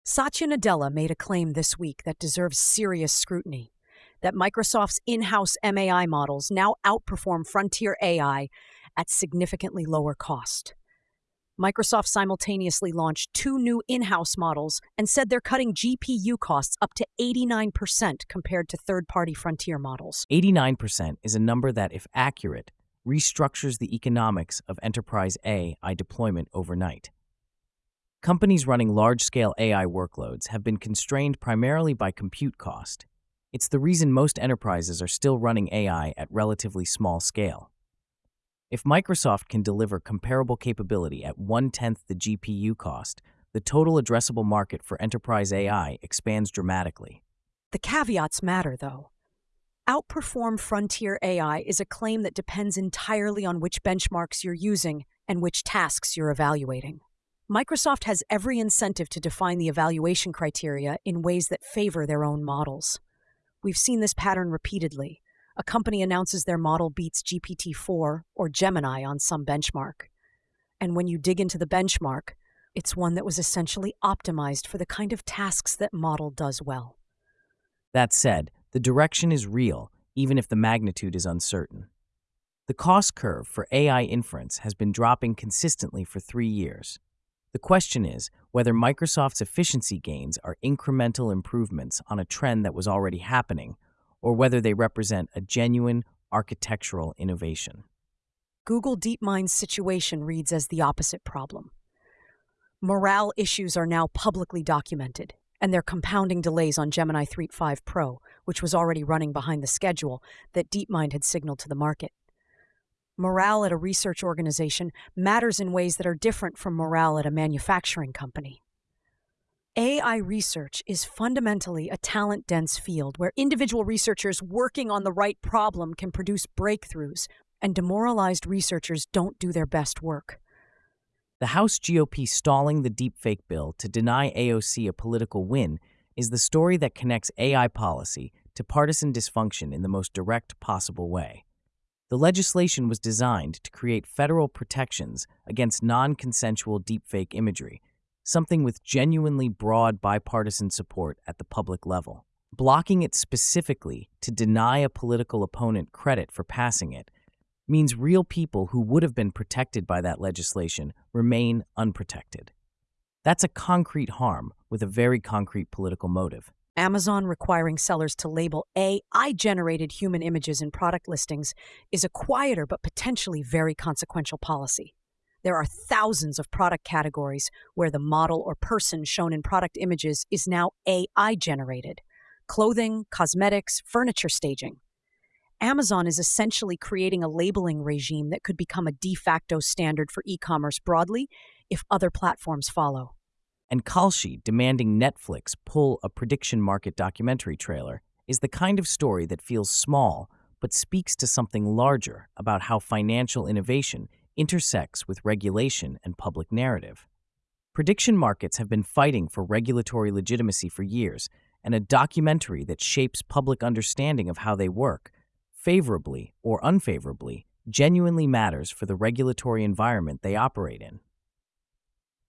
Satya Nadella made a claim this week that deserves serious scrutiny: that Microsoft's in house MAI models now outperform frontier AI at significantly lower cost. Microsoft simultaneously launched two new in house models and said they're cutting GPU costs up to 89% compared to third party frontier models. 89% is a number that, if accurate, restructures the economics of enterprise AI deployment overnight. Companies running large-scale AI workloads have been constrained primarily by compute cost. It's the reason most enterprises are still running AI at relatively small scale. If Microsoft can deliver comparable capability at one-tenth the GPU cost, the total addressable market for enterprise AI expands dramatically. The caveats matter, though. Outperform frontier AI is a claim that depends entirely on which benchmarks you're using and which tasks you're evaluating. Microsoft has every incentive to define the evaluation criteria in ways that favor their own models. We've seen this pattern repeatedly. A company announces their model beats GPT-4 or Gemini on some benchmark. And when you dig into the benchmark, it's one that was essentially optimized for the kind of tasks that model does well. That said, the direction is real, even if the magnitude is uncertain. The cost curve for AI inference has been dropping consistently for 3 years. The question is whether Microsoft's efficiency gains are incremental improvements on a trend that was already happening, or whether they represent a genuine architectural innovation. Google DeepMind's situation reads as the opposite problem. Morale issues are now publicly documented, and they're compounding delays on Gemini 3.5 Pro, which was already running behind the schedule that DeepMind had signaled to the market. Morale at a research organization matters in ways that are different from morale at a manufacturing company. AI research is fundamentally a talent-dense field where individual researchers working on the right problem can produce breakthroughs, and demoralized researchers don't do their best work. The House GOP stalling the deepfake bill to deny AOC a political win is the story that connects AI policy to partisan dysfunction in the most direct possible way. The legislation was designed to create federal protections against non-consensual deepfake imagery, something with genuinely broad bipartisan support at the public level. Blocking it specifically to deny a political opponent credit for passing it means real people who would have been protected by that legislation remain unprotected. That's a concrete harm with a very concrete political motive. Amazon requiring sellers to label AI-generated human images in product listings is a quieter but potentially very consequential policy. There are thousands of product categories where the model or person shown in product images is now AI-generated: clothing, cosmetics, furniture staging. Amazon is essentially creating a labeling regime that could become a de facto standard for e-commerce broadly if other platforms follow. And Kalshi demanding Netflix pull a prediction market documentary trailer is the kind of story that feels small but speaks to something larger about how financial innovation intersects with regulation and public narrative. Prediction markets have been fighting for regulatory legitimacy for years, and a documentary that shapes public understanding of how they work, favorably or unfavorably, genuinely matters for the regulatory environment they operate in.